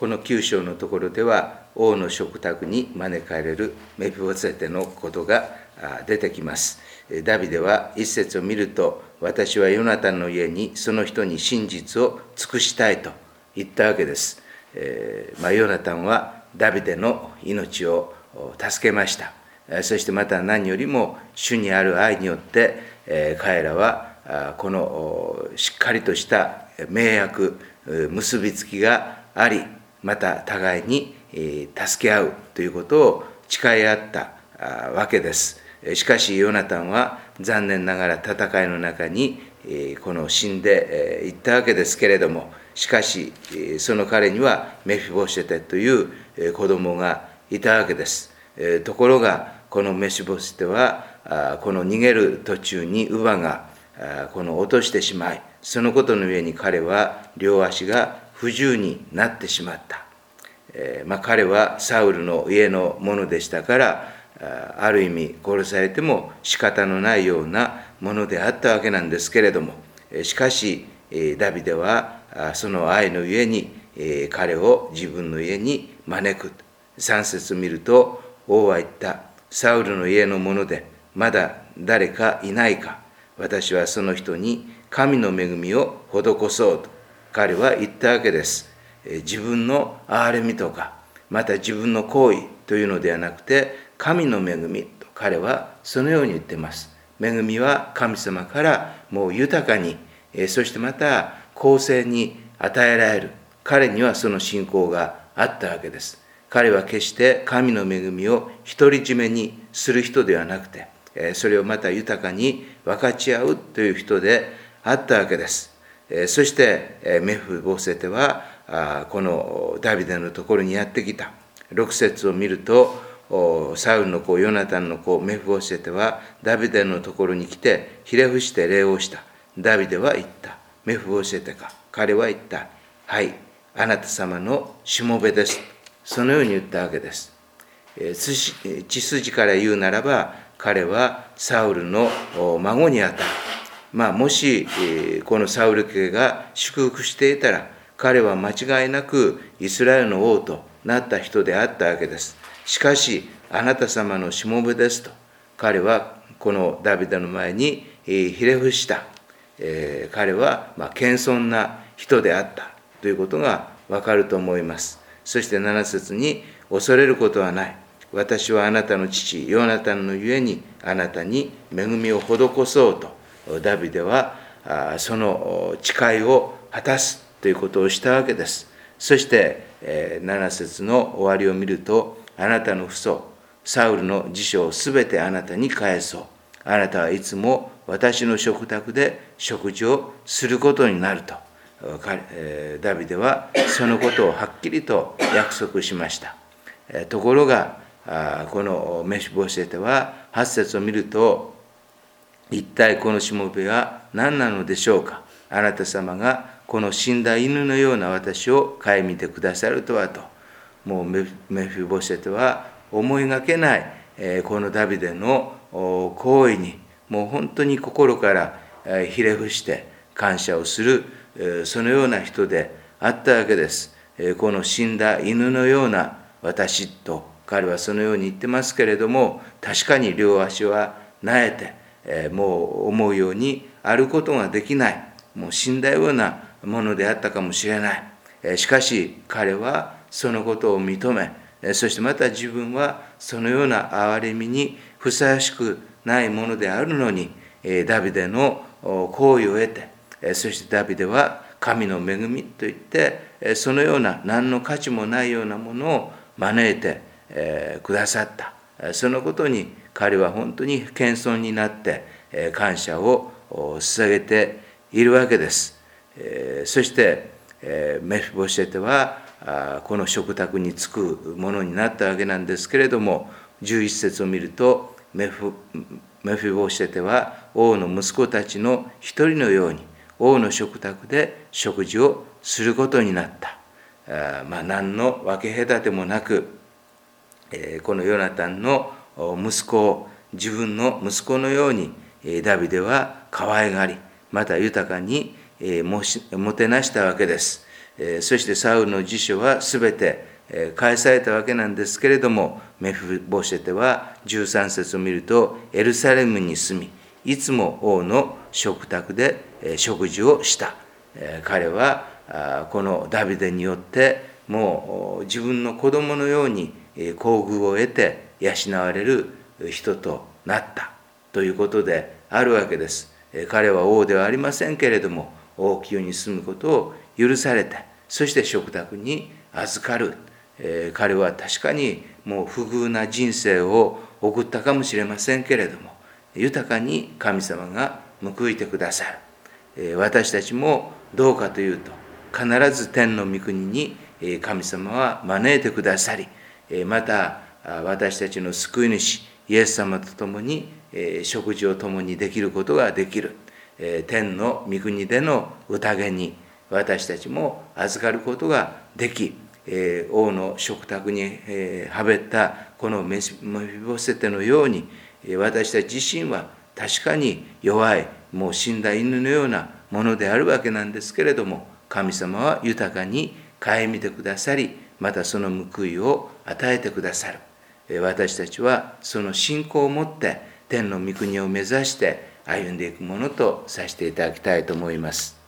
この9章のところでは、王の食卓に招かれるメフィボシェテのことが出てきます。ダビデは一節を見ると、私はヨナタンの家にその人に真実を尽くしたいと言ったわけです。ヨナタンはダビデの命を助けました。そしてまた何よりも主にある愛によって、彼らはこのしっかりとした盟約、結びつきがあり、また互いに助け合うということを誓い合ったわけです。しかしヨナタンは残念ながら戦いの中に死んでいったわけですけれども、しかしその彼にはメフィボシェテという子供がいたわけです。ところがこのメフィボシェテはこの逃げる途中に乳母が落としてしまい、そのことの上に彼は両足が不自由になってしまった。彼はサウルの家のものでしたから、ある意味殺されても仕方のないようなものであったわけなんですけれども、しかしダビデはその愛のゆえに彼を自分の家に招く。3節を見ると、王は言った。サウルの家のものでまだ誰かいないか。私はその人に神の恵みを施そうと彼は言ったわけです。自分の憐れみとか、また自分の行為というのではなくて、神の恵みと彼はそのように言っています。恵みは神様からもう豊かに、そしてまた公正に与えられる。彼にはその信仰があったわけです。彼は決して神の恵みを独り占めにする人ではなくて、それをまた豊かに分かち合うという人であったわけです。そしてメフィボシェテはこのダビデのところにやってきた。6節を見ると、サウルの子ヨナタンの子メフィボシェテはダビデのところに来てひれ伏して礼をした。ダビデは言った。メフィボシェテか。彼は言った。はい、あなた様のしもべです。そのように言ったわけです。血筋から言うならば、彼はサウルの孫にあたる。もしこのサウル家が祝福していたら、彼は間違いなくイスラエルの王となった人であったわけです。しかし、あなた様のしもべですと、彼はこのダビデの前にひれ伏した。彼は謙遜な人であったということがわかると思います。そして7節に、恐れることはない。私はあなたの父ヨナタンのゆえにあなたに恵みを施そうと、ダビデはその誓いを果たすということをしたわけです。そして7節の終わりを見ると、あなたの父祖サウルの辞書をすべてあなたに返そう。あなたはいつも私の食卓で食事をすることになると、ダビデはそのことをはっきりと約束しました。ところがこのメフィボシェテは8節を見ると、一体このしもべは何なのでしょうか。あなた様がこの死んだ犬のような私を顧みてくださるとはと、もうメフィボシェテは思いがけないこのダビデの行為にもう本当に心からひれ伏して感謝をする、そのような人であったわけです。この死んだ犬のような私と彼はそのように言ってますけれども、確かに両足はなえて、もう思うように歩くことができない、もう死んだようなものであったかもしれない。しかし彼はそのことを認め、そしてまた自分はそのような憐れみにふさわしくないものであるのに、ダビデの行為を得て、そしてダビデは神の恵みといって、そのような何の価値もないようなものを招いてくださった。そのことに彼は本当に謙遜になって感謝を捧げているわけです。そしてメフィボシェテはこの食卓に就くものになったわけなんですけれども、11節を見ると、メフィボシェテは王の息子たちの一人のように王の食卓で食事をすることになった。何の分け隔てもなく、このヨナタンの息子を自分の息子のようにダビデは可愛がり、また豊かにもてなしたわけです。 そしてサウルの辞書はすべて返されたわけなんですけれども、メフィボシェテは13節を見ると、エルサレムに住み、いつも王の食卓で食事をした。彼はこのダビデによってもう自分の子供のように厚遇を得て養われる人となったということであるわけです。彼は王ではありませんけれども、王宮に住むことを許されて、そして食卓に預かる。彼は確かにもう不遇な人生を送ったかもしれませんけれども、豊かに神様が報いてくださる。私たちもどうかというと、必ず天の御国に神様は招いてくださり、また私たちの救い主イエス様と共に食事を共にできることができる。天の御国での宴に私たちも預かることができ、王の食卓にはべったこのメフィボセテのように、私たち自身は確かに弱い、もう死んだ犬のようなものであるわけなんですけれども、神様は豊かに顧みてくださり、またその報いを与えてくださる。私たちはその信仰を持って天の御国を目指して歩んでいくものとさせていただきたいと思います。